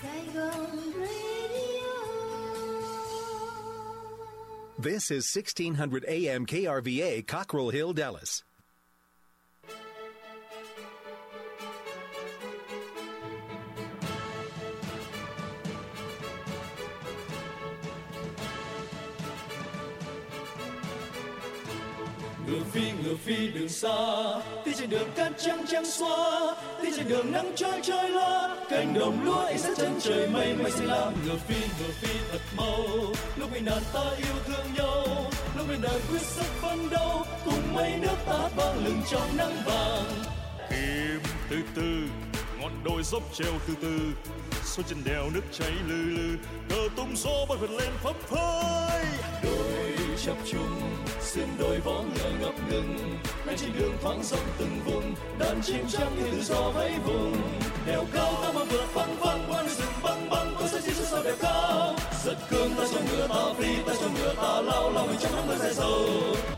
This is 1600 AM KRVA, Cockrell Hill, Dallas. Ngựa phi đường xa, đi trên đường cát trắng trắng xóa, đi trên đường nắng trói trói loa, cánh đồng lúa ánh sáng chân trời mây mây xanh lam. Ngựa phi thật mau, lúc ngày đàn ta yêu thương nhau, lúc ngày đàn quyết sức phấn đấu, cùng mây nước ta vang lừng trong nắng vàng. Kim từ từ, ngọn đồi dốc treo từ từ, xuôi trên đèo nước chảy lừ lừ, cờ tung gió bay vượt lên phấp phới. Đồi chập trùng, sương đồi vó ngựa ngập ngừng, ngay trên đường thoáng rộng từng vùng, đàn chim trắng như tự do vẫy vùng. Đèo cao ta mà vượt phăng phăng, qua rừng băng băng, tôi sẽ đi xuống sau đèo cao. Giật cương ta cho ngựa ta phi, ta cho ngựa ta lao lao mình trong nắng mưa dài dầu.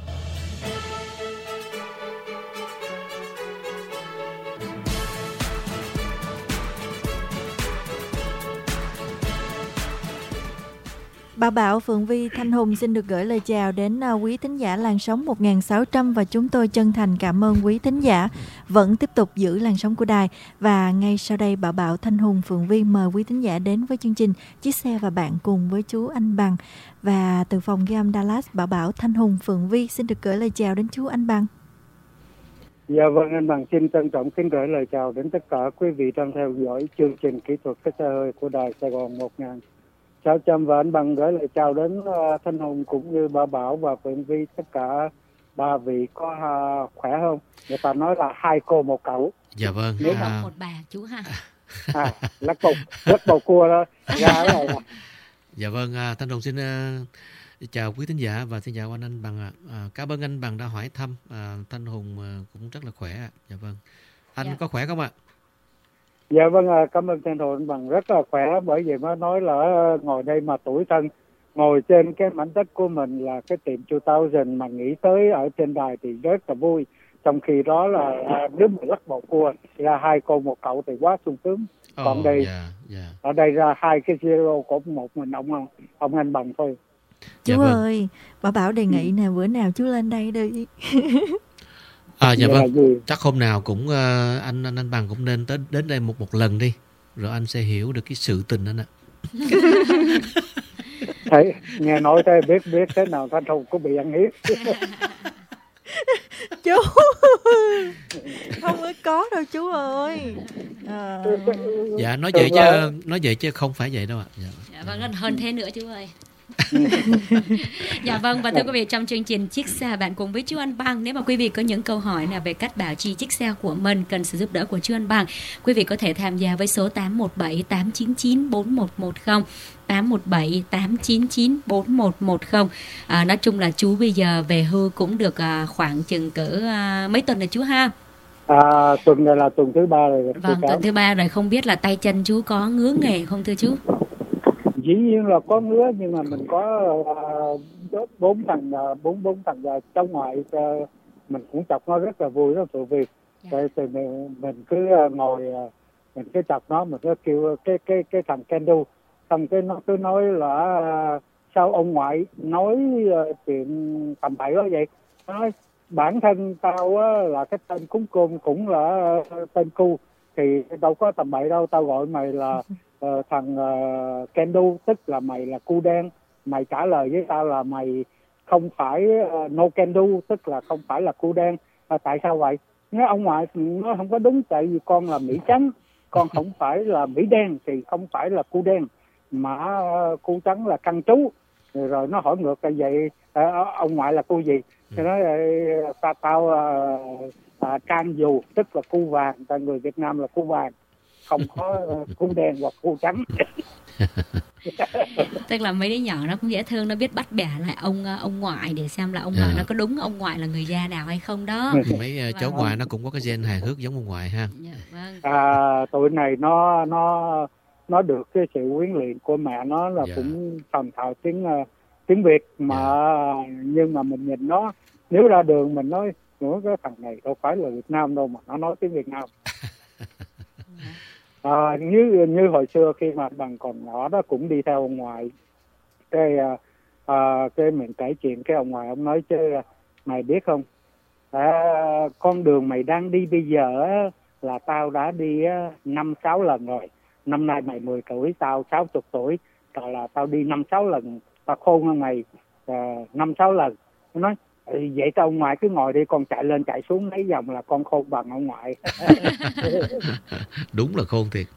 Bà Bảo, Phượng Vi, Thanh Hùng xin được gửi lời chào đến quý thính giả làn sóng 1600 và chúng tôi chân thành cảm ơn quý thính giả vẫn tiếp tục giữ làn sóng của đài. Và ngay sau đây Bảo Bảo, Thanh Hùng, Phượng Vi mời quý thính giả đến với chương trình Chiếc xe và bạn cùng với chú Anh Bằng. Và từ phòng ghi âm Dallas, Bảo Bảo, Thanh Hùng, Phượng Vi xin được gửi lời chào đến chú Anh Bằng. Dạ vâng, anh Bằng xin trân trọng kính gửi lời chào đến tất cả quý vị đang theo dõi chương trình kỹ thuật cái xe hơi của đài Sài Gòn 1600, và anh Bằng gửi lời chào đến Thanh Hùng cũng như Bảo Bảo và Phượng Vi, tất cả ba vị có khỏe không? Người ta nói là hai cô một cậu. Dạ vâng. Một bà chú ha. Lắc bầu cua đó. Dạ vâng, Thanh Hùng xin chào quý thính giả và xin chào anh Bằng ạ. Cảm ơn anh Bằng đã hỏi thăm. Thanh Hùng cũng rất là khỏe ạ. Dạ vâng. Anh có khỏe không ạ? Dạ vâng, cảm ơn Thanh Hùng Bằng rất là khỏe, bởi vì mới nói là ngồi đây mà tuổi thân, ngồi trên cái mảnh đất của mình là cái tiệm 2000 mà nghĩ tới ở trên đài thì rất là vui. Trong khi đó là nếu mà lắc bầu cua ra hai cô một cậu thì quá sung sướng. Còn đây ở đây ra hai cái zero của một mình ông anh Bằng thôi. Chú ơi, Bảo Bảo đề nghị nè, bữa nào chú lên đây đi. Dạ vâng, chắc hôm nào cũng anh Bằng cũng nên đến đây một lần đi, rồi anh sẽ hiểu được cái sự tình anh ạ. Thấy nghe nói thế biết thế nào Thanh Hùng có bị ăn hiếp. Chú không có đâu chú ơi. Dạ nói vậy chứ không phải vậy đâu ạ. Dạ vâng, hơn thế nữa chú ơi. Dạ vâng, và thưa quý vị, trong chương trình Chiếc xe bạn cùng với chú Anh Bằng, nếu mà quý vị có những câu hỏi nào về cách bảo trì chiếc xe của mình cần sự giúp đỡ của chú Anh Bằng, quý vị có thể tham gia với số 817 899 4110, 817 899 4110. Nói chung là chú bây giờ về hưu cũng được khoảng chừng cỡ mấy tuần rồi chú ha? Tuần này là tuần thứ 3 rồi. Vâng, tuần thứ 3 rồi, không biết là tay chân chú có ngứa nghề không thưa chú? Dĩ nhiên là có ngứa, nhưng mà mình có bốn thằng trong ngoại, mình cũng chọc nó rất là vui đó tụi Việt. Thì mình cứ ngồi, mình cứ chọc nó, mình cứ kêu cái thằng Kendo, xong cái nó cứ nói là sao ông ngoại nói chuyện tầm bậy đó vậy. Nó nói bản thân tao là cái tên cúng cơm cũng là tên cu, thì đâu có tầm bậy đâu, tao gọi mày là thằng Kendo, tức là mày là cu đen. Mày trả lời với tao là mày không phải no Kendo, tức là không phải là cu đen. Tại sao vậy? Nếu ông ngoại nó không có đúng, tại vì con là Mỹ trắng, con không phải là Mỹ đen thì không phải là cu đen, mà cu trắng là căn trú. Rồi nó hỏi ngược là vậy, ông ngoại là cu gì? Thì nói tao can dù, tức là cu vàng, tại người Việt Nam là cu vàng, không có cu đen hoặc cu trắng. Tức là mấy đứa nhỏ nó cũng dễ thương, nó biết bắt bẻ lại ông ngoại để xem là ông ngoại nó có đúng ông ngoại là người da nào hay không đó. Mấy cháu ngoại nó cũng có cái gen hài hước giống ông ngoại ha. Tụi này nó được cái sự huấn luyện của mẹ nó là cũng thành thạo tiếng Việt mà. Nhưng mà mình nhìn nó, nếu ra đường mình nói cái thằng này đâu phải là Việt Nam đâu mà nó nói tiếng Việt Nam. Như hồi xưa khi mà bằng còn nhỏ đó cũng đi theo ông ngoại, cái mình kể chuyện cái ông ngoại ông nói chứ mày biết không, con đường mày đang đi bây giờ á, là tao đã đi 5-6 lần rồi. Năm nay mày 10 tuổi, tao 60 tuổi, là tao đi 5-6 lần, tao khôn hơn mày 5-6 lần. Nó nói vậy tao ông ngoại cứ ngồi đi, con chạy lên chạy xuống mấy vòng là con khôn bằng ông ngoại. Đúng là khôn thiệt.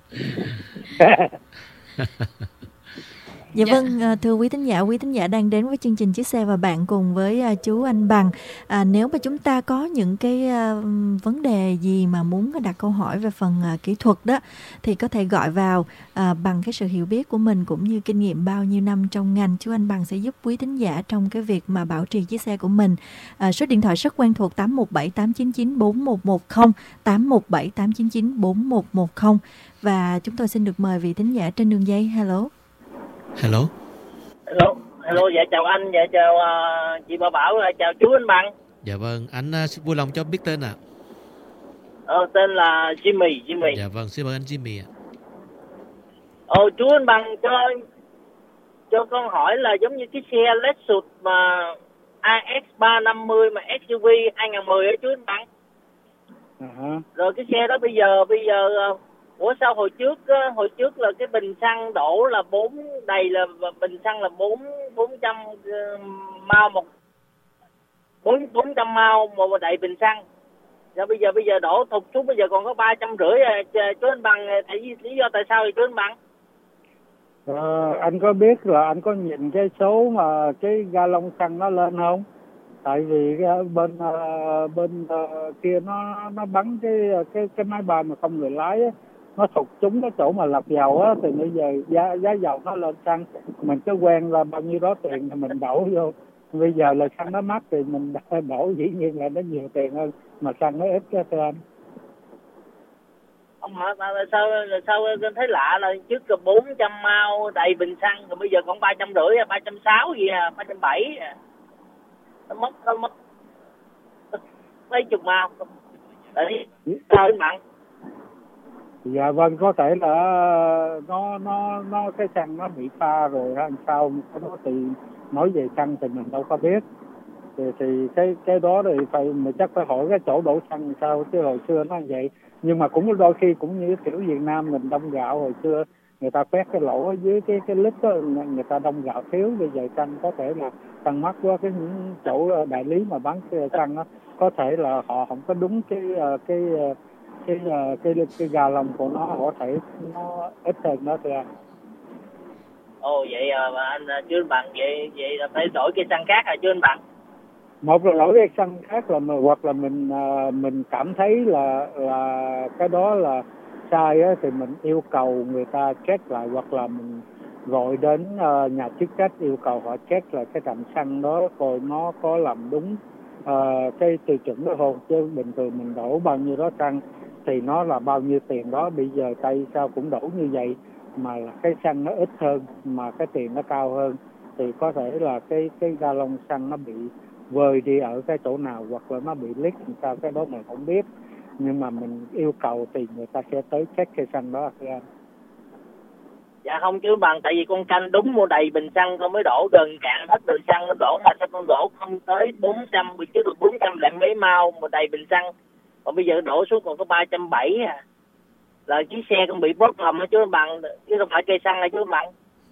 Dạ vâng, thưa quý thính giả đang đến với chương trình Chiếc Xe và Bạn cùng với chú Anh Bằng. Nếu mà chúng ta có những cái vấn đề gì mà muốn đặt câu hỏi về phần kỹ thuật đó, thì có thể gọi vào bằng cái sự hiểu biết của mình cũng như kinh nghiệm bao nhiêu năm trong ngành. Chú Anh Bằng sẽ giúp quý thính giả trong cái việc mà bảo trì chiếc xe của mình. Số điện thoại rất quen thuộc 817-899-4110, 817-899-4110. Và chúng tôi xin được mời vị thính giả trên đường dây. Hello. Hello, dạ chào anh, dạ chào chị Bà Bảo, chào chú Anh Bằng. Dạ vâng, anh vui lòng cho biết tên ạ. Tên là Jimmy. Dạ vâng, xin mời anh Jimmy ạ. Chú Anh Bằng cho con hỏi là giống như cái xe Lexus mà AX350 mà SUV 2010 á chú Anh Bằng. Rồi cái xe đó bây giờ ủa sao hồi trước là cái bình xăng đổ là 4 đầy là bình xăng là 400 mao một 400 mao một đầy bình xăng. Rồi bây giờ đổ thụt xuống bây giờ còn có 350 chú Anh Bằng, lý do tại sao vậy chú Anh Bằng? Anh có biết là anh có nhìn cái số mà cái ga lông xăng nó lên không? Tại vì bên kia nó bắn cái máy bay mà không người lái á, nó thụt trúng cái chỗ mà lọc dầu á, thì bây giờ giá dầu nó lên xăng, mình cứ quen là bao nhiêu đó tiền thì mình đổ vô. Bây giờ là xăng nó mắc thì mình đổ dĩ nhiên là nó nhiều tiền hơn, mà xăng nó ít cho anh. Ông hỏi sao thấy lạ là trước là 400 mao đầy bình xăng, rồi bây giờ còn 350, 360 gì 370 nó mất mấy chục mao. Đấy, sao anh Bằng? Dạ vâng, có thể là nó cái xăng nó bị pha rồi hay sao, nó thì nói về xăng thì mình đâu có biết. Thì cái đó thì mình chắc phải hỏi cái chỗ đổ xăng làm sao, chứ hồi xưa nó vậy. Nhưng mà cũng đôi khi cũng như kiểu Việt Nam mình đông gạo, hồi xưa người ta quét cái lỗ ở dưới cái lít đó, người ta đông gạo thiếu, bây giờ xăng có thể là tăng mắc quá. Cái những chỗ đại lý mà bán cái xăng đó có thể là họ không có đúng cái ga lông của nó, có thể nó ít hơn đó thưa anh. Vậy mà anh chú Anh Bằng, vậy là phải đổi cái xăng khác hả chú Anh Bằng? Một là đổi cái xăng khác, hoặc là mình cảm thấy là cái đó là sai á, thì mình yêu cầu người ta check lại, hoặc là mình gọi đến nhà chức trách yêu cầu họ check lại cái trạm xăng đó coi nó có làm đúng cái tiêu chuẩn đó không. Chứ bình thường mình đổ bao nhiêu đó xăng thì nó là bao nhiêu tiền đó, bây giờ tay sao cũng đổ như vậy mà là cái xăng nó ít hơn mà cái tiền nó cao hơn, thì có thể là cái ga lông xăng nó bị vơi đi ở cái chỗ nào, hoặc là nó bị leak làm sao, cái đó mình không biết. Nhưng mà mình yêu cầu thì người ta sẽ tới check cái xăng đó thưa anh. Dạ không chứ Bằng, tại vì con canh đúng mua đầy bình xăng con mới đổ, gần cạn hết bình xăng nó đổ, mà sao con đổ không tới 400, chứ được 400 lạng mấy mao một đầy bình xăng, còn bây giờ đổ xuống còn có 370 là chiếc xe cũng bị bóp hầm đó chứ Bằng, chứ không phải cây xăng này chứ Bằng.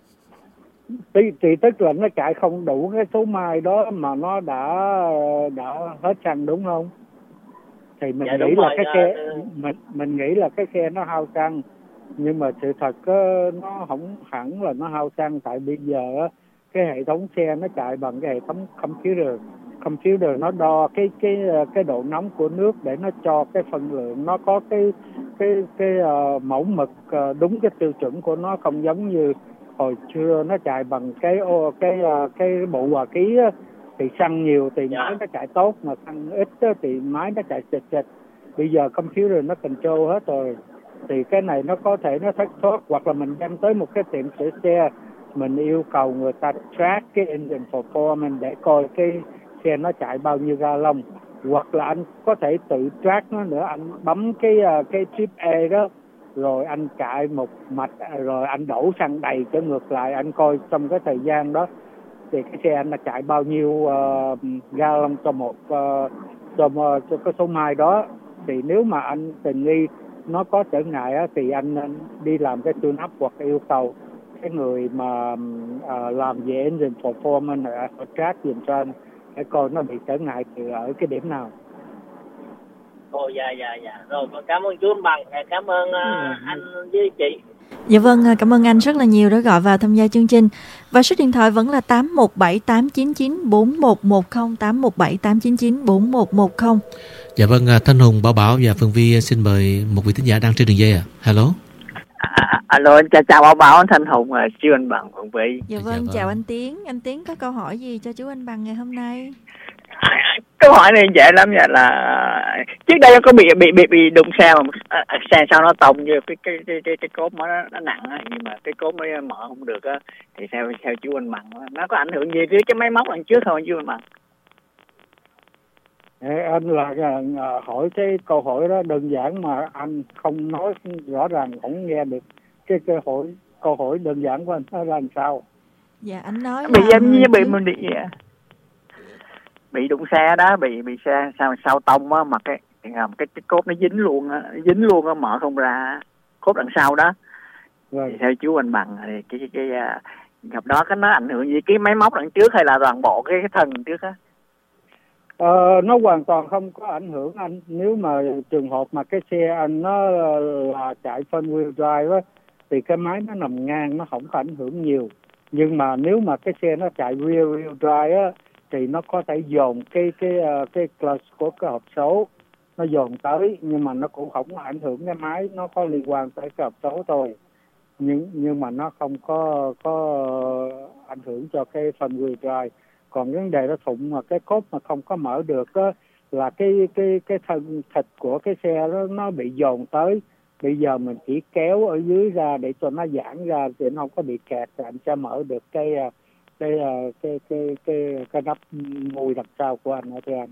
Thì tức là nó chạy không đủ cái số mai đó mà nó đã hết xăng đúng không? Thì mình nghĩ là cái xe mình nghĩ là cái xe nó hao xăng, nhưng mà sự thật nó không hẳn là nó hao xăng. Tại bây giờ cái hệ thống xe nó chạy bằng cái hệ thống computer nó đo cái độ nóng của nước để nó cho cái phân lượng, nó có cái mẫu mực đúng cái tiêu chuẩn của nó, không giống như hồi xưa nó chạy bằng cái bộ hòa khí á, thì xăng nhiều thì máy nó chạy tốt, mà xăng ít á, thì máy nó chạy chệch. Bây giờ computer nó control hết rồi, thì cái này nó có thể nó thất thoát. Hoặc là mình đem tới một cái tiệm sửa xe, mình yêu cầu người ta track cái engine performance để coi cái xe nó chạy bao nhiêu ga lông. Hoặc là anh có thể tự track nó nữa, anh bấm cái chip E đó rồi anh chạy một mạch, rồi anh đổ xăng đầy trở ngược lại, anh coi trong cái thời gian đó thì cái xe anh đã chạy bao nhiêu gallon cho cái số mile đó. Thì nếu mà anh tình nghi nó có trở ngại á, thì anh nên đi làm cái tune up hoặc yêu cầu cái người mà làm về engine performance ở track dùm cho anh để coi nó bị trở ngại từ ở cái điểm nào. Ồ dạ. Rồi con cảm ơn chú anh Bằng, cảm ơn anh với chị. Dạ vâng, cảm ơn anh rất là nhiều đã gọi vào tham gia chương trình. Và số điện thoại vẫn là 8178994110, 8178994110. Dạ vâng, Thanh Hùng, Bảo Bảo và Phương Vi xin mời một vị thính giả đang trên đường dây ạ. Hello. Alo, chào Bảo Bảo, Thanh Hùng, chú anh Bằng, Phương Vi. Dạ vâng, chào anh Tiến. Anh Tiến có câu hỏi gì cho chú anh Bằng ngày hôm nay? Câu hỏi này dễ lắm vậy là trước đây có bị đụng xe mà xe sau nó tông như cái cốp nó nặng á, nhưng mà cái cốp nó mở không được á, thì theo chú anh Bằng nó có ảnh hưởng gì tới cái máy móc đằng trước không chú anh Bằng? Anh là hỏi cái câu hỏi đó đơn giản mà anh không nói rõ ràng, không nghe được cái câu hỏi đơn giản của anh nó là làm sao? Dạ anh nói bị em như bị đụng xe đó, bị xe sau tông á, mà cái cốp nó dính luôn á, mở không ra cốp đằng sau đó. Thì theo chú anh Bằng thì cái gặp đó cái nó ảnh hưởng gì cái máy móc đằng trước hay là toàn bộ cái thân đằng trước á? Nó hoàn toàn không có ảnh hưởng anh. Nếu mà trường hợp mà cái xe anh nó là chạy front wheel drive á, thì cái máy nó nằm ngang, nó không có ảnh hưởng nhiều. Nhưng mà nếu mà cái xe nó chạy rear wheel drive á, thì nó có thể dồn cái clutch của cái hộp số, nó dồn tới, nhưng mà nó cũng không ảnh hưởng cái máy, nó có liên quan tới cái hộp số thôi. Nhưng mà nó không có ảnh hưởng cho cái front wheel drive. Còn vấn đề nó thụng mà cái cốp mà không có mở được á, là cái thân thịt của cái xe đó nó bị dồn tới. Bây giờ mình chỉ kéo ở dưới ra để cho nó giãn ra thì nó không có bị kẹt, thì anh sẽ mở được cái nắp mùi đằng sau của anh ở đây anh.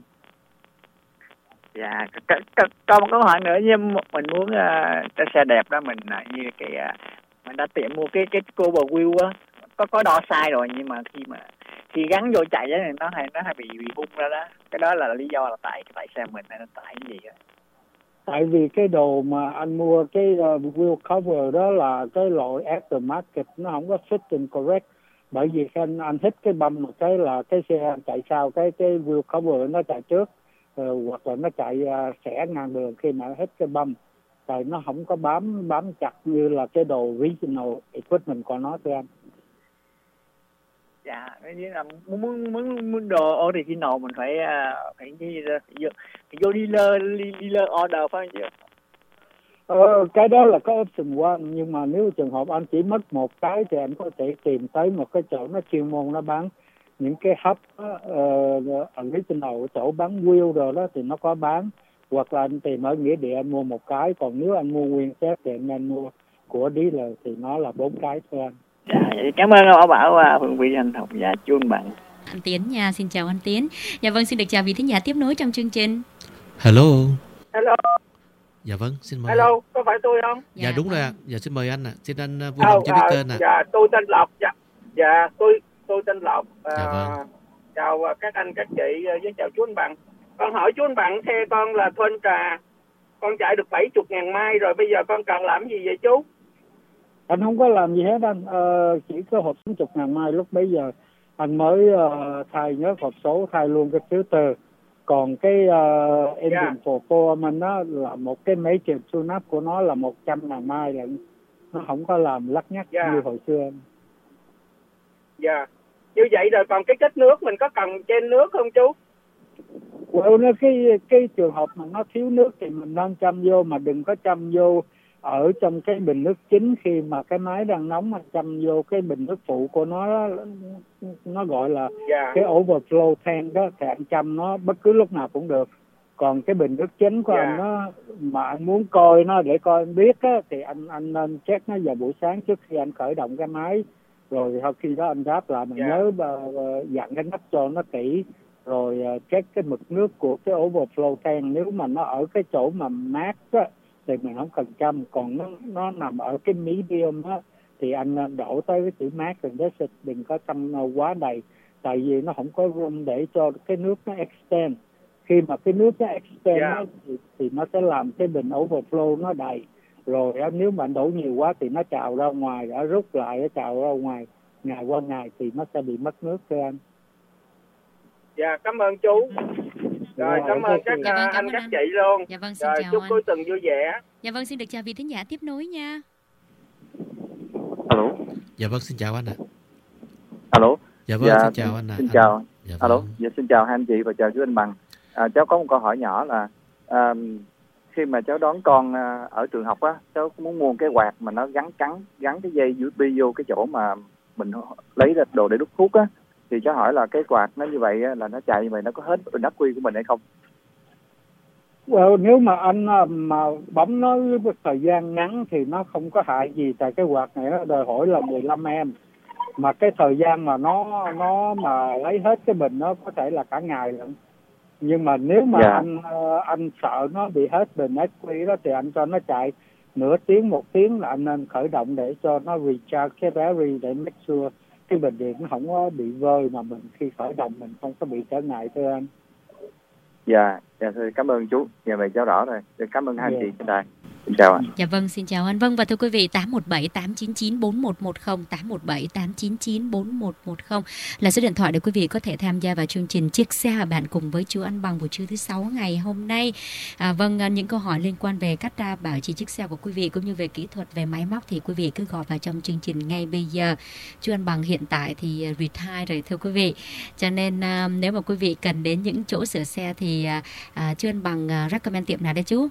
Dạ, có một câu hỏi nữa, như mình muốn cái xe đẹp đó, mình như mình đã tiệm mua cái cover wheel á, có đo sai rồi, nhưng mà khi gắn vô chạy thì nó hay bị bung ra đó. Cái đó là lý do là tại xe mình hay là tại cái gì đó? Tại vì cái đồ mà anh mua cái wheel cover đó là cái loại aftermarket, nó không có fitting correct. Bởi vì anh hít cái băm một cái là cái xe chạy sau cái wheel cover nó chạy trước, hoặc là nó chạy xẻ ngang đường khi mà hít cái băm, tại nó không có bám chặt như là cái đồ original equipment của nó thưa anh. Dạ, như là muốn đồ original mình phải vô dealer order phải không chứ? Cái đó là cái option one, nhưng mà nếu trường hợp anh chỉ mất một cái thì anh có thể tìm tới một cái chỗ nó chuyên môn, nó bán những cái hub original, chỗ bán wheel rồi đó thì nó có bán, hoặc là anh tìm ở nghĩa địa anh mua một cái. Còn nếu anh mua nguyên set thì anh nên mua của dealer thì nó là 4 cái thôi anh. Dạ, cảm ơn Bảo Bảo, Phương Vi, anh Hồng và chú anh Bằng. Anh Tiến nha, xin chào anh Tiến. Dạ vâng, xin được chào vị thính giả tiếp nối trong chương trình. Hello. Dạ vâng, xin mời. Hello, có phải tôi không? Dạ đúng rồi ạ. Dạ xin mời anh ạ. Xin anh vui lòng cho biết tên ạ. Dạ tôi tên Lộc. Dạ tôi tên Lộc. Dạ vâng. Chào các anh các chị với chào chú anh Bằng. Con hỏi chú anh Bằng, xe con là Thuân Trà, con chạy được 70.000 mai rồi, bây giờ con cần làm gì vậy chú? Anh không có làm gì hết anh, chỉ có hộp 60.000 mai. Lúc bấy giờ anh mới thay nhớ hộp số, thay luôn cái filter. Còn cái engine performance đó là một cái máy chèn tune up của nó là 100.000 mai lận, nó không có làm lắc nhắc như hồi xưa anh. Dạ, như vậy rồi còn cái kết nước mình có cần trên nước không chú? Nó cái trường hợp mà nó thiếu nước thì mình nên châm vô, mà đừng có châm vô ở trong cái bình nước chính. Khi mà cái máy đang nóng mà châm vô cái bình nước phụ của nó gọi là cái overflow tank đó, thì anh châm nó bất cứ lúc nào cũng được. Còn cái bình nước chính của anh nó mà anh muốn coi nó để coi anh biết á, thì anh nên check nó vào buổi sáng trước khi anh khởi động cái máy. Rồi sau khi đó anh ráp lại, mình nhớ dặn cái nắp cho nó kỹ, rồi check cái mực nước của cái overflow tank. Nếu mà nó ở cái chỗ mà mát á, thì mình không cần chăm. Còn nó nằm ở cái medium á thì anh đổ tới cái chữ mát rồi đó, đừng có chăm quá đầy, tại vì nó không có room để cho cái nước nó extend. Khi mà cái nước nó extend thì nó sẽ làm cái bình overflow nó đầy, rồi nếu mà đổ nhiều quá thì nó trào ra ngoài, đã rút lại nó trào ra ngoài, ngày qua ngày thì nó sẽ bị mất nước thưa anh. Dạ, cảm ơn chú. Rồi, cảm ơn các anh các chị luôn. Dạ vâng, xin rồi, chào chúc anh. cuối tuần vui vẻ. Dạ vâng, xin được chào vị thính giả tiếp nối nha. Alo. Dạ vâng, xin chào anh ạ. Alo. Dạ vâng, xin chào anh ạ. Xin chào. Dạ vâng. Alo. Dạ, xin chào hai anh chị và chào chú Anh Bằng. Cháu có một câu hỏi nhỏ là khi mà cháu đón con ở trường học á, cháu muốn mua cái quạt mà nó gắn cái dây USB vô cái chỗ mà mình lấy ra đồ để đút thuốc á, thì cháu hỏi là cái quạt nó như vậy là nó chạy như vậy nó có hết pin ắc quy của mình hay không? Nếu mà anh mà bấm nó với thời gian ngắn thì nó không có hại gì, tại cái quạt này nó đòi hỏi là 15A, mà cái thời gian mà nó mà lấy hết cái bình nó có thể là cả ngày lận. Nhưng mà nếu mà anh sợ nó bị hết bình SQ đó thì anh cho nó chạy nửa tiếng, 1 tiếng là anh nên khởi động để cho nó recharge cái battery để make sure cái bình điện nó không có bị vơi, mà mình khi khởi động mình không có bị trở ngại thưa anh. Dạ, thôi cảm ơn chú. Dạ vậy cháu rõ rồi. Cảm ơn hai anh chị trên đài. Xin chào ạ. Dạ vâng, xin chào anh. Vâng, và thưa quý vị, 817 899 4110, 817 899 4110 là số điện thoại để quý vị có thể tham gia vào chương trình Chiếc Xe bạn cùng với chú Anh Bằng buổi trưa thứ 6 ngày hôm nay. Vâng, những câu hỏi liên quan về cách bảo trì chiếc xe của quý vị cũng như về kỹ thuật, về máy móc thì quý vị cứ gọi vào trong chương trình ngay bây giờ. Chú Anh Bằng hiện tại thì retire rồi thưa quý vị. Cho nên nếu mà quý vị cần đến những chỗ sửa xe thì chú Anh Bằng recommend tiệm nào đấy chú?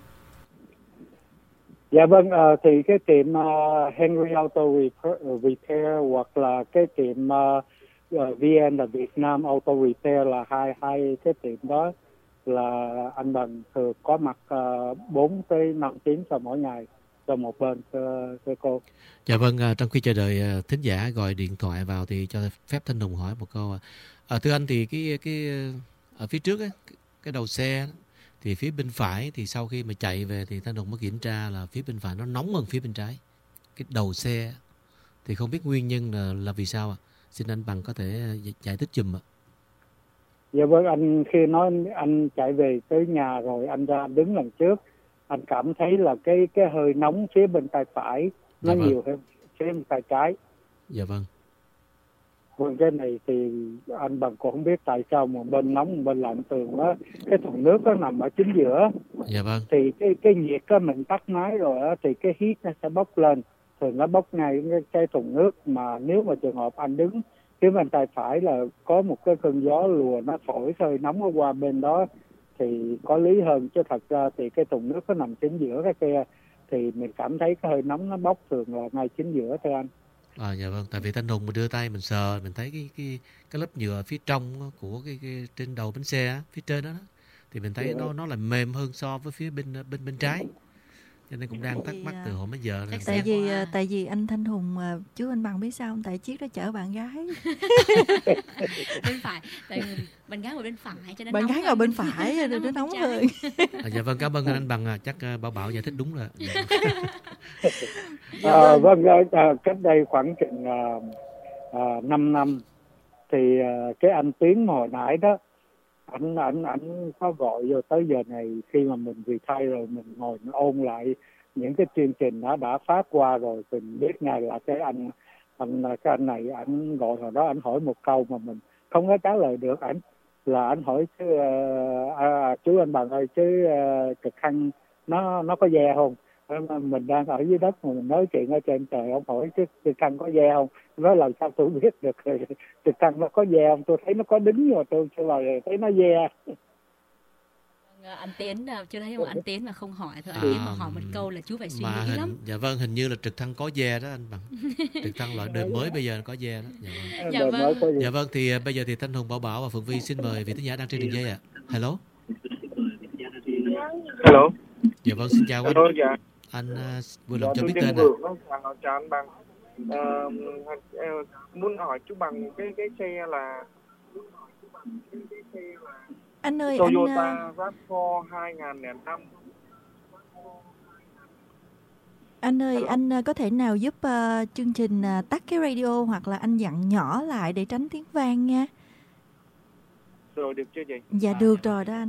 Dạ vâng, thì cái tiệm Henry Auto Repair hoặc là cái tiệm VN là Việt Nam Auto Repair là hai cái tiệm đó là anh Bằng thường có mặt 4 tới 5 tiếng sau mỗi ngày cho một bên thưa cô. Dạ vâng, trong khi chờ đợi thính giả gọi điện thoại vào thì cho phép Thanh Hùng hỏi một câu. Thưa anh thì cái ở phía trước ấy, cái đầu xe thì phía bên phải thì sau khi mà chạy về thì Thanh Hùng mới kiểm tra là phía bên phải nó nóng hơn phía bên trái. Cái đầu xe thì không biết nguyên nhân là vì sao ạ? Xin anh Bằng có thể giải thích giùm ạ. Dạ vâng, anh khi nói anh chạy về tới nhà rồi anh ra đứng lần trước, anh cảm thấy là cái hơi nóng phía bên tay phải nó nhiều hơn phía bên tay trái. Dạ vâng. Vâng, cái này thì anh Bằng cũng không biết tại sao mà bên nóng bên lạnh, thường đó cái thùng nước nó nằm ở chính giữa. Dạ vâng. Thì cái nhiệt á mình tắt máy rồi á thì cái heat nó sẽ bốc lên, thường nó bốc ngay cái thùng nước. Mà nếu mà trường hợp anh đứng phía bên tay phải là có một cái cơn gió lùa nó thổi hơi nóng ở qua bên đó thì có lý hơn, chứ thật ra thì cái thùng nước nó nằm chính giữa cái kia thì mình cảm thấy cái hơi nóng nó bốc thường là ngay chính giữa thôi anh. Dạ vâng, tại vì Thanh Hùng mình đưa tay mình sờ mình thấy cái lớp nhựa phía trong của cái trên đầu bánh xe á, phía trên đó thì mình thấy nó là mềm hơn so với phía bên trái. Cho nên cũng đang thắc mắc từ hồi mấy giờ. Tại vì anh Thanh Hùng, chú Anh Bằng biết sao không? Tại chiếc đó chở bạn gái. Bên phải, tại bạn gái ngồi bên phải cho nên bạn gái ngồi bên phải nên nó nóng hơn. Dạ vâng, cảm ơn anh Bằng, chắc Bảo giải thích đúng rồi. Vâng, cách đây khoảng chừng 5 năm thì cái anh Tiến hồi nãy đó, anh có gọi vô tới giờ này khi mà mình retire rồi mình ngồi ôn lại những cái chương trình đã phát qua rồi, mình biết ngay là cái anh này anh gọi hồi đó anh hỏi một câu mà mình không có trả lời được. Anh hỏi chứ chú Anh Bằng ơi, chứ trực thăng nó có ve không? Mình đang ở dưới đất mà mình nói chuyện ở trên trời, ông hỏi chứ trực thăng có ve không? Nói làm sao tôi biết được trực thăng nó có ve không? Tôi thấy nó có đính rồi tôi thấy nó ve. Anh Tiến chưa thấy mà anh Tiến mà không hỏi thôi, anh Tiến mà hỏi một câu là chú phải suy nghĩ lắm. Dạ vâng, hình như là trực thăng có ve đó anh Bằng. Trực thăng loại đời mới bây giờ có ve đó. Dạ vâng, thì bây giờ thì Thanh Hùng, Bảo Bảo và Phượng Vi xin mời vị thính giả đang trên đường dây ạ. Hello. Hello. Dạ vâng, xin chào anh. Hello, dạ. Anh vui lòng cho biết tên ạ. Chào anh Bằng. Muốn hỏi chú Bằng cái xe là anh ơi, Toyota RAV4 2005. Anh ơi, anh có thể nào giúp chương trình tắt cái radio hoặc là anh dặn nhỏ lại để tránh tiếng vang nha. Rồi được chưa chị? Dạ được rồi đó anh.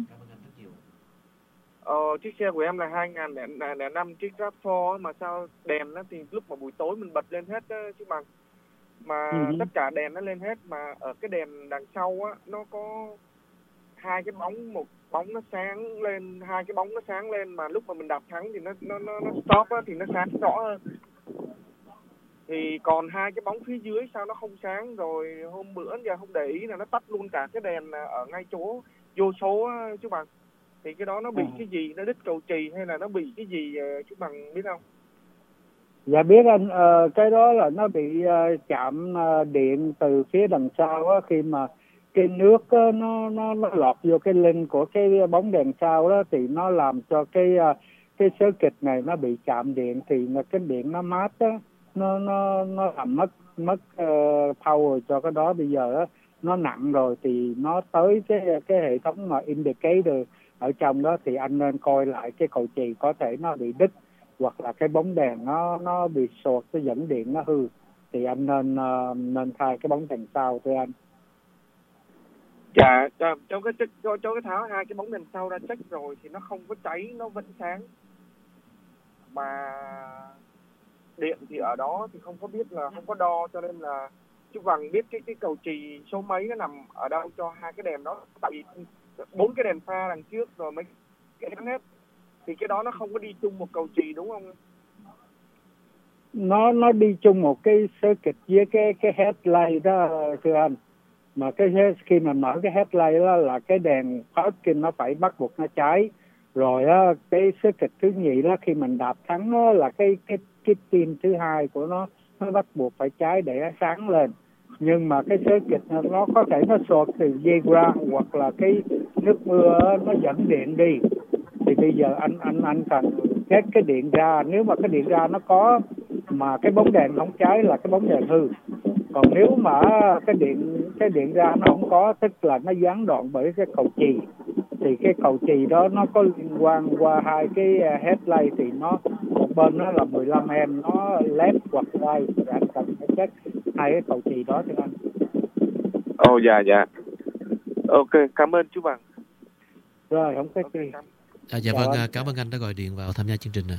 Chiếc xe của em là 2005 chiếc RAV4 mà sao đèn nó thì lúc mà buổi tối mình bật lên hết á, chứ mà tất cả đèn nó lên hết, mà ở cái đèn đằng sau á nó có hai cái bóng, một bóng nó sáng lên, hai cái bóng nó sáng lên, mà lúc mà mình đạp thắng thì nó stop á thì nó sáng rõ hơn. Thì còn hai cái bóng phía dưới sao nó không sáng, rồi hôm bữa giờ không để ý là nó tắt luôn cả cái đèn ở ngay chỗ vô số á, chú Bằng. Thì cái đó nó bị cái gì, nó đứt cầu chì hay là nó bị cái gì chú Bằng biết không? Dạ biết anh, cái đó là nó bị chạm điện từ phía đằng sau á, khi mà cái nước á, nó lọt vô cái linh của cái bóng đèn sau đó thì nó làm cho cái circuit này nó bị chạm điện, thì cái điện nó mát á, nó làm mất power cho cái đó. Bây giờ á nó nặng rồi thì nó tới cái hệ thống mà indicator ở trong đó, thì anh nên coi lại cái cầu chì có thể nó bị đứt, hoặc là cái bóng đèn nó bị sột, cái dẫn điện nó hư, thì anh nên thay cái bóng đèn sau thưa anh. Dạ, cho cái tháo hai cái bóng đèn sau ra check rồi thì nó không có cháy, nó vẫn sáng. Mà điện thì ở đó thì không có biết, là không có đo, cho nên là chú Bằng biết cái cầu chì số mấy nó nằm ở đâu cho hai cái đèn đó. Tại vì 4 cái đèn pha đằng trước rồi mấy cái đèn hết thì cái đó nó không có đi chung một cầu chì đúng không? Nó đi chung một cái circuit với cái headlight đó thưa anh. Mà khi mà mở cái headlight đó là cái đèn parking nó phải bắt buộc nó cháy. Rồi á, cái circuit thứ nhì đó khi mình đạp thắng đó là cái pin thứ hai của nó bắt buộc phải cháy để nó sáng lên. Nhưng mà cái circuit nó có thể nó sột từ dây ground hoặc là cái nước mưa nó dẫn điện đi. Thì bây giờ anh cần xét cái điện ra, nếu mà cái điện ra nó có mà cái bóng đèn không cháy là cái bóng đèn hư. Còn nếu mà cái điện ra nó không có, tức là nó gián đoạn bởi cái cầu chì, thì cái cầu chì đó nó có liên quan qua hai cái headlight, thì nó một bên nó là 15A, nó left hoặc right, thì anh cần phải check hai cái cầu chì đó cho anh. Dạ. Ok, cảm ơn chú Bằng. Rồi, không có gì. Dạ vâng, cảm ơn anh đã gọi điện vào tham gia chương trình ạ.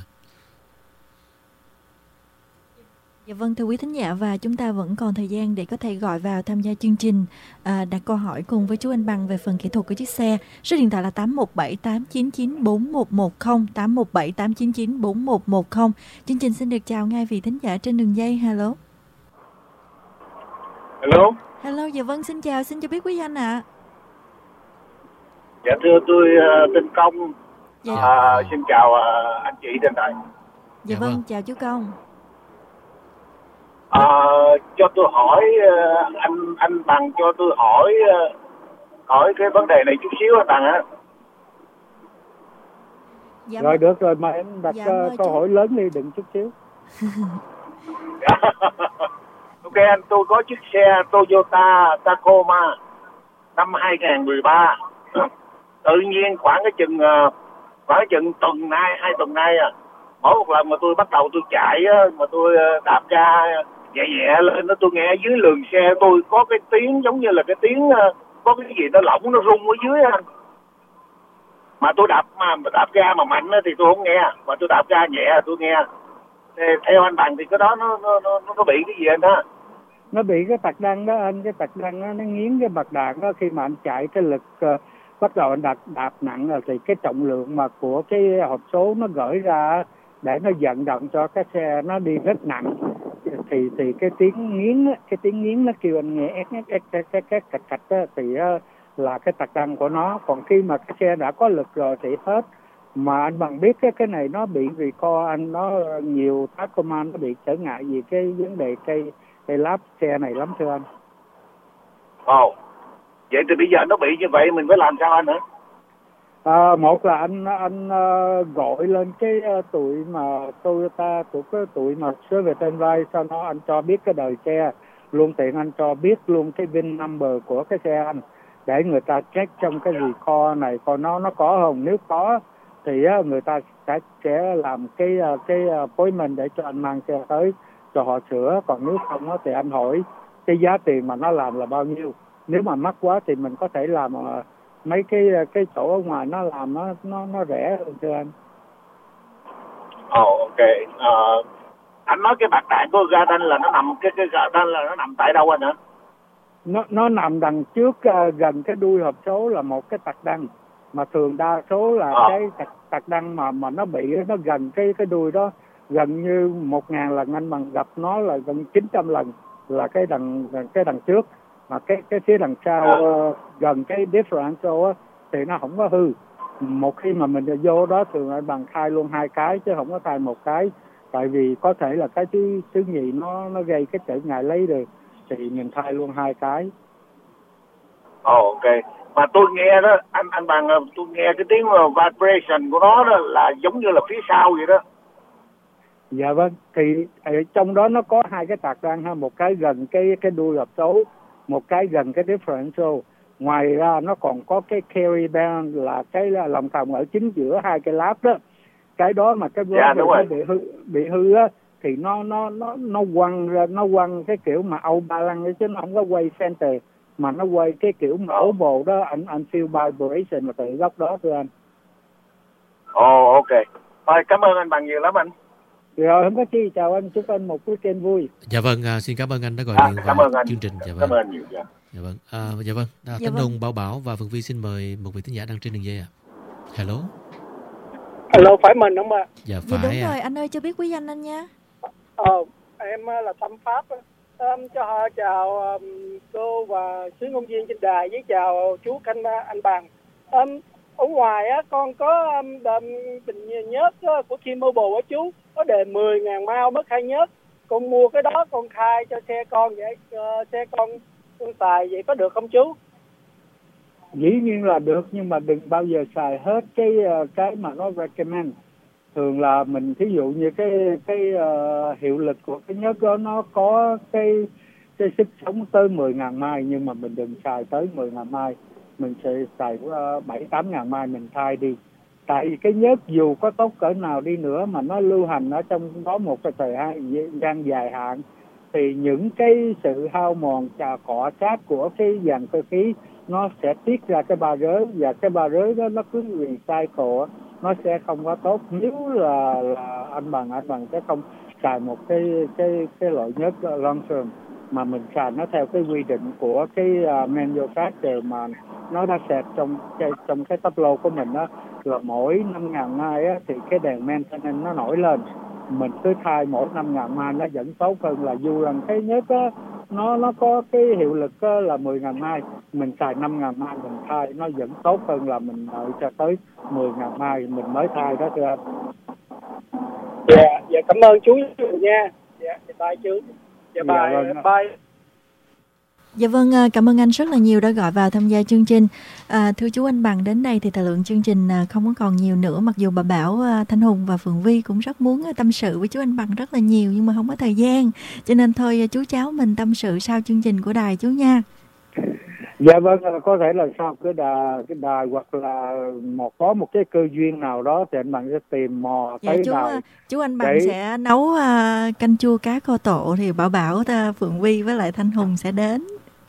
Dạ vâng, thưa quý thính giả, và chúng ta vẫn còn thời gian để có thể gọi vào tham gia chương trình, đặt câu hỏi cùng với chú Anh Bằng về phần kỹ thuật của chiếc xe. Số điện thoại là 817-899-4110, 817-899-4110. Chương trình xin được chào ngay vị thính giả trên đường dây. Hello. Hello, dạ vâng, xin chào, xin cho biết quý danh ạ. Dạ thưa, tôi tên Công. Dạ. Xin chào anh chị trên đài. Dạ vâng, chào chú Công. Cho tôi hỏi anh Bằng cho tôi hỏi cái vấn đề này chút xíu anh Bằng á. Dạ, rồi được rồi, mà em đặt câu hỏi lớn đi, đừng chút xíu. Ok anh, tôi có chiếc xe Toyota Tacoma năm 2013. Tự nhiên khoảng chừng tuần nay, 2 tuần nay mỗi một lần mà tôi bắt đầu tôi chạy mà tôi đạp ga nhẹ nhẹ lên đó, tôi nghe dưới lường xe tôi có cái tiếng giống như là cái tiếng có cái gì nó lỏng, nó rung ở dưới anh. Mà tôi đạp ga mà mạnh thì tôi không nghe, mà tôi đạp ga nhẹ tôi nghe. Theo anh Bằng thì cái đó nó bị cái gì anh ha? Nó bị cái tạc đăng đó anh, cái tạc đăng nó nghiến cái bạc đạn đó. Khi mà anh chạy cái lực bắt đầu anh đạp nặng rồi thì cái trọng lượng mà của cái hộp số nó gửi ra để nó vận động cho cái xe nó đi rất nặng, thì cái tiếng nghiến nó kêu anh nghe cái cạch đó, thì là cái tạc đăng của nó. Còn khi mà cái xe đã có lực rồi thì hết. Mà anh Bằng biết cái này nó bị vì anh nó nhiều Tacoma nó bị trở ngại vì cái vấn đề cây láp xe này lắm thưa anh. Vậy thì bây giờ nó bị như vậy mình phải làm sao anh hả? Một là anh gọi lên cái tụi mà Toyota, tụi mà số về tên vai, sau đó anh cho biết cái đời xe luôn, tiện anh cho biết luôn cái VIN number của cái xe anh, để người ta check trong cái record này coi nó có không. Nếu có thì người ta sẽ làm cái appointment để cho anh mang xe tới cho họ sửa. Còn nếu không thì anh hỏi cái giá tiền mà nó làm là bao nhiêu. Nếu mà mắc quá thì mình có thể làm mấy cái chỗ ở ngoài nó làm nó rẻ hơn thưa anh. Ok. Anh nói cái bạc đạn của ga đanh là nó nằm cái ga đanh là nó nằm tại đâu anh hả? Nó nằm đằng trước gần cái đuôi hộp số là một cái tạc đăng, mà thường đa số là cái tạc đăng mà nó bị nó gần cái đuôi đó, gần như 1.000 lần anh bằng gặp nó là gần 900 lần là cái đằng trước, mà cái phía đằng sau gần cái differential thì nó không có hư. Một khi mà mình vô đó thường anh bằng thay luôn 2 cái chứ không có thay 1 cái, tại vì có thể là cái thứ nhì nó gây cái trở ngại lấy được thì mình thay luôn 2 cái. Ok. Mà tôi nghe đó anh bằng, tôi nghe cái tiếng vibration của nó đó là giống như là phía sau vậy đó. Dạ vâng, thì ở trong đó nó có 2 cái tạc đăng ha, một cái gần cái đuôi hộp số, một cái gần cái differential. Ngoài ra nó còn có cái carry band là cái lòng thòng ở chính giữa 2 cái láp đó. Cái đó mà cái bị hư á thì nó quăng cái kiểu mà âu ba lăng ấy, chứ nó không có quay center mà nó quay cái kiểu mà ấu bồ đó. Anh feel vibration là từ góc đó thưa anh. Ok. Thôi cảm ơn anh bằng nhiều lắm anh. Rồi không có chi, chào anh, chúc anh một weekend vui. Dạ vâng, xin cảm ơn anh đã gọi điện vào chương trình. Dạ vâng. Cảm ơn nhiều. Dạ vâng. Dạ vâng. Tấn Hùng, Bảo Bảo và Phượng Vi xin mời một vị thính giả đang trên đường dây ạ. Hello. Hello, phải mình không ạ? Dạ phải. Dạ, đúng rồi, anh ơi cho biết quý danh anh nha. Em là Tâm Pháp. Cho chào cô và sứ ngôn viên trên đài, với chào chú anh Bằng. Ở ngoài á con có bình nhớt của T-Mobile á chú, có đề 10.000 mile mất 2 nhớt. Con mua cái đó con khai cho xe con vậy, xe con xài vậy có được không chú? Dĩ nhiên là được, nhưng mà đừng bao giờ xài hết cái mà nó recommend. Thường là mình thí dụ như cái hiệu lực của cái nhớt đó nó có cái sức sống tới 10.000 mai, nhưng mà mình đừng xài tới 10.000 mai, mình sẽ xài 7-8.000 mai mình thay đi. Tại vì cái nhớt dù có tốt cỡ nào đi nữa mà nó lưu hành ở trong đó một cái thời gian dài hạn thì những cái sự hao mòn cọ sát của cái dàn cơ khí nó sẽ tiết ra cái ba rới, và cái ba rới đó nó cứ recycle, nó sẽ không có tốt. Nếu là anh bằng sẽ không xài một cái loại nhớt long term mà mình xài nó theo cái quy định của cái manufacturer mà nó đã set trong cái tắp lô của mình đó, là mỗi 5.000 mai á, thì cái đèn maintenance nó nổi lên. Mình cứ thay mỗi 5.000 mai nó vẫn tốt hơn là dù rằng cái nhớt á nó có cái hiệu lực là 10.000 mai, mình xài 5.000 mai mình thay nó vẫn tốt hơn là mình đợi cho tới 10.000 mai mình mới thay đó thưa anh. Dạ cảm ơn chú nha. Dạ bye chú. Dạ bye. Dạ vâng, cảm ơn anh rất là nhiều đã gọi vào tham gia chương trình. Thưa chú anh Bằng, đến đây thì thời lượng chương trình không có còn nhiều nữa, mặc dù bà Bảo, Thanh Hùng và Phượng Vi cũng rất muốn tâm sự với chú anh Bằng rất là nhiều, nhưng mà không có thời gian, cho nên thôi chú cháu mình tâm sự sau chương trình của đài chú nha. Dạ vâng, có thể là sau cái đài hoặc là có một cái cơ duyên nào đó thì anh Bằng sẽ tìm mò tới đài. Chú anh Bằng sẽ nấu canh chua cá kho tộ thì Bảo Phượng Vi với lại Thanh Hùng sẽ đến.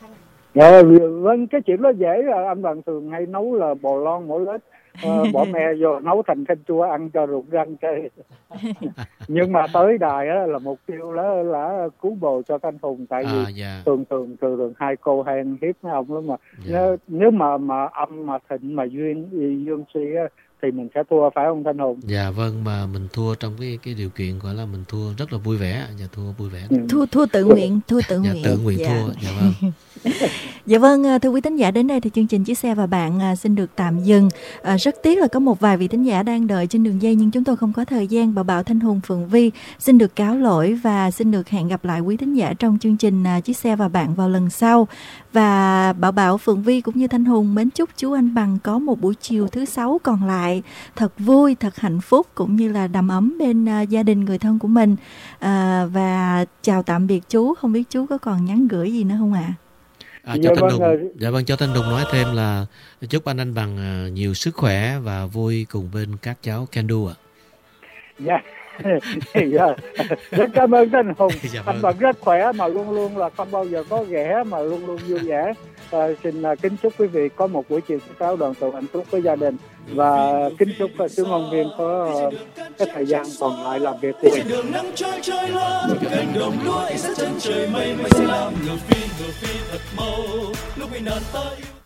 Vâng, cái chuyện đó dễ là anh Bằng thường hay nấu là bò lon mỗi lết, bỏ me vô nấu thành canh chua ăn cho ruột răng chơi. Nhưng mà tới đài á là mục tiêu là cứu bồ cho Thanh Hùng, tại vì thường hai cô hay ăn hiếp mấy ông lắm mà. Nếu mà âm mà thịnh mà dương suy á thì mình sẽ thua, phải không Thanh Hùng? Dạ vâng, mà mình thua trong cái điều kiện gọi là mình thua rất là vui vẻ, thua vui vẻ. Thua tự nguyện, thua. Tự nguyện thua. Dạ vâng. Dạ vâng, thưa quý thính giả, đến đây thì chương trình Chiếc Xe và Bạn xin được tạm dừng. Rất tiếc là có một vài vị thính giả đang đợi trên đường dây nhưng chúng tôi không có thời gian. Bảo, Thanh Hùng, Phượng Vi xin được cáo lỗi và xin được hẹn gặp lại quý thính giả trong chương trình Chiếc Xe và Bạn vào lần sau. Và Bảo, Phượng Vi cũng như Thanh Hùng mến chúc chú anh Bằng có một buổi chiều thứ Sáu còn lại thật vui, thật hạnh phúc cũng như là đầm ấm bên gia đình người thân của mình. Và chào tạm biệt chú, không biết chú có còn nhắn gửi gì nữa không ạ? Cho Thanh Hùng, dạ vâng, cho Thanh Hùng nói thêm là chúc anh Bằng nhiều sức khỏe và vui cùng bên các cháu Can Do ạ. Dạ. Rất cảm ơn Thanh Hùng. Anh Bằng rất khỏe mà luôn luôn là không bao giờ có ghẻ mà luôn luôn vui vẻ. Xin kính chúc quý vị có một buổi chiều sáu đoàn tụ hạnh phúc với gia đình và kính chúc tướng ngôn viên có cái thời gian còn lại làm việc trên đường nắng trói trói loa, cánh đồng lúa ánh sáng chân trời mây mây xanh lam ngờ phi thật mau lúc bị nạn ta yêu.